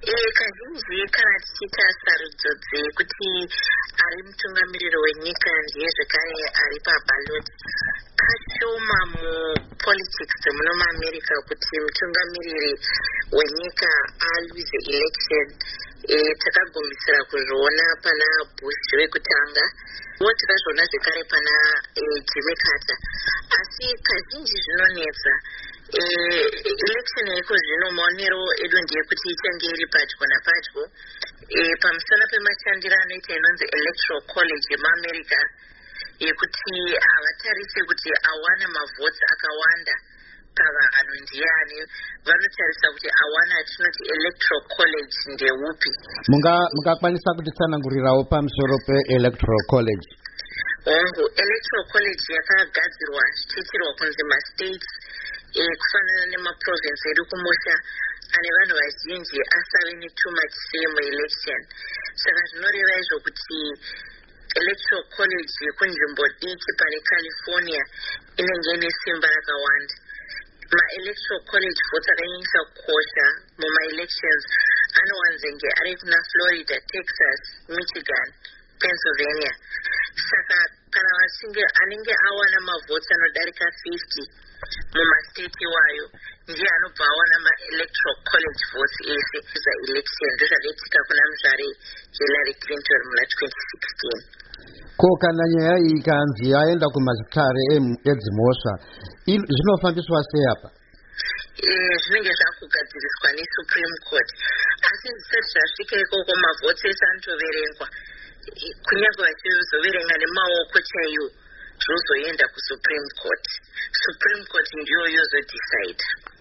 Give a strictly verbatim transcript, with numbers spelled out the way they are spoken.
Eh, kazhinji kana tichiita sarudzo dzekuti ari mutungamiriri wenyika ndiye zvekare ari paballot, kashoma mupolitics dzemuno muAmerica kuti mutungamiriri wenyika alwise election. Eh, takagumisira kuzviona pana Bush wekutanga, wo takazviona zvekare pana eh, Jimmy Carter, asi kazhinji zvinonetsa. Eh, election yeko zvino maonero edu ndeyekuti ichange iri padyo napadyo. Eh, pamusana pemashandiro anoita inonzi electoral college yemuAmerica, yekuti havatarise kuti awana mavhotsi akawanda pavanhu ndiani, vanotarisa kuti awana atinoti electoral college ndeupi. Mungakwanisa kutitsanangurirawo pamusoro pe-electoral college? Hongu, electoral college yakagadzirwa zvichiitirwa kunzi mastates, eh, kufanana nemaprovince edu kumusha ane vanhu vazhinji asave netoo much say muelection. Saka zvinoreva izvo kuti electoral college yekunzvimbo diki pane California inenge ine simba rakawanda. Ma-electoral college votes akanyanyisa kukosha muma-elections anowanzenge ari kuna Florida, Texas, Michigan, Pennsylvania. Saka kana vachinge anenge awana mavhotsi anodarika fifty mumastate iwayo, ndiye anobva awana ma-electoral college votes ese za-election. Ndozvakaitika kuna muzvare Hillary Clinton muna twenty sixteen. Ko kana nyaya iyi ikanzi yaenda kumazvikare edzimhosva, zvinofambiswa sei apa? Eh, zvinenge zvakugadziriswa neSupreme Court, asi zvisati zvasvika ikoko mavhotsi ese anotoverengwa. Kunyange vachizoverenga nemaoko chaiwo, zvozoenda kuSupreme Court. Supreme Court ndiyo yozodecide.